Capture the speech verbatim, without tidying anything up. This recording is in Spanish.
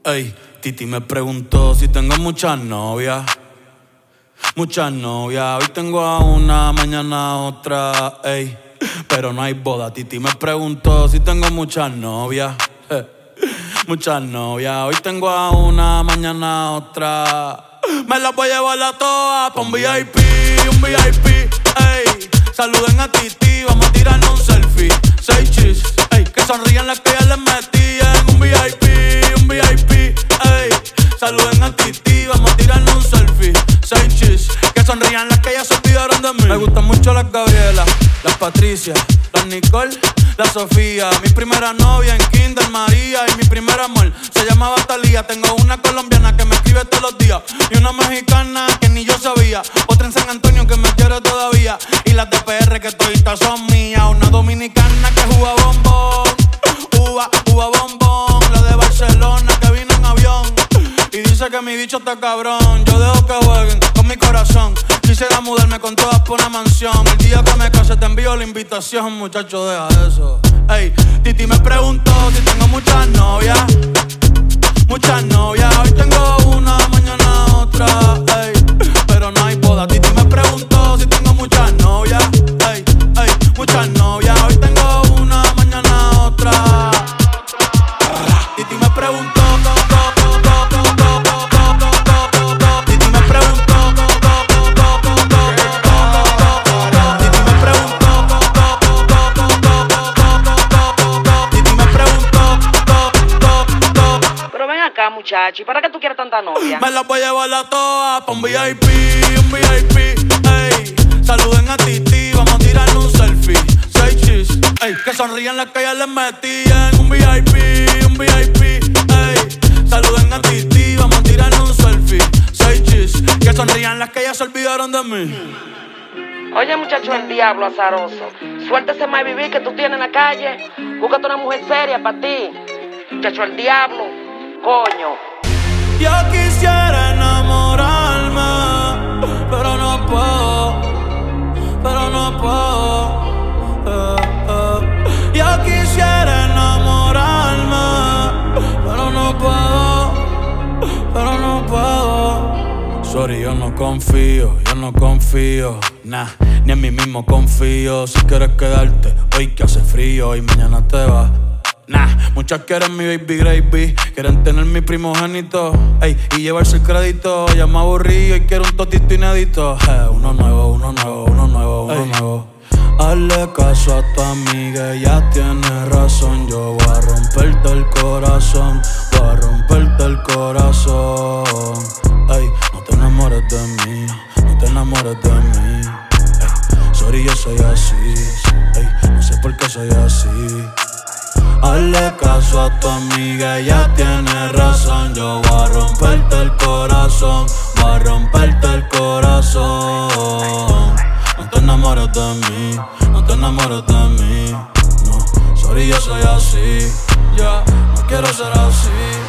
Ey, Titi me preguntó si tengo muchas novias. Muchas novias, hoy tengo a una, mañana a otra, ey. Pero no hay boda. Titi me preguntó si tengo muchas novias. Eh, muchas novias, hoy tengo a una, mañana a otra. Me las voy a llevar a todas pa' un V I P, un V I P, ey. Saluden a Titi, vamos a tirarnos un selfie. Seis chis, ey. Que sonrían las que ya les metí en un V I P, un V I P, ey. Saluden a Titi, vamos a tirarnos un selfie. Seis chis, que sonrían las que ya se olvidaron de mí. Me gustan mucho las Gabriela, las Patricia, las Nicole, la Sofía. Mi primera novia en Kinder María y mi primer amor se llamaba Talía. Tengo una colombiana que me escribe todos los días y una mexicana que ni yo sabía. Otra en San Antonio que me quiere todavía y las de P R que toditas son mías. Una dominicana que juega bombón, uva, uva bombón. La de Barcelona que vino en avión y dice que mi bicho está cabrón. Yo dejo que jueguen con mi corazón. Quisiera mudarme con todas por una mansión. El día que me case te envío la invitación, muchacho, deja eso. Ey, Titi me preguntó si tengo muchas novias. Muchas novias, hoy tengo una, mañana otra, ey. Pero no hay boda. Titi me preguntó si tengo muchas novias. Ey, ey, muchas novias, hoy tengo una, mañana otra. Titi me preguntó. Muchacho, ¿y para qué tú quieres tanta novia? Me las voy a llevar a todas pa' un V I P, un V I P, ey. Saluden a Titi, vamos a tirarle un selfie. Seis chis, ey. Que sonrían las que ya les metí en un V I P, un V I P, ey. Saluden a Titi, vamos a tirarle un selfie. Seis chis, que sonrían las que ya se olvidaron de mí. Oye, muchacho, el diablo azaroso. Suéltese más vivir que tú tienes en la calle. Búscate una mujer seria para ti. Muchacho, el diablo. Coño. Yo quisiera enamorarme, pero no puedo, pero no puedo. Eh, eh. Yo quisiera enamorarme, pero no puedo, pero no puedo. Sorry, yo no confío, yo no confío, nah, ni en mí mismo confío. Si quieres quedarte hoy que hace frío y mañana te vas. Nah, muchas quieren mi baby gravy, quieren tener mi primogénito, ey, y llevarse el crédito. Ya me aburrí y quiero un totito inédito. Eh, uno nuevo, uno nuevo, uno nuevo, uno ey. nuevo. Hazle caso a tu amiga, ella tiene razón. Yo voy a romperte el corazón, voy a romperte el corazón. Ey, no te enamores de mí, no te enamores de mí. Ey, sorry, yo soy así, ey, no sé por qué soy así. Hazle caso a tu amiga, ella tiene razón. Yo voy a romperte el corazón, voy a romperte el corazón. No te enamores de mí, no te enamores de mí. No, sorry, yo soy así, ya, yeah, no quiero ser así.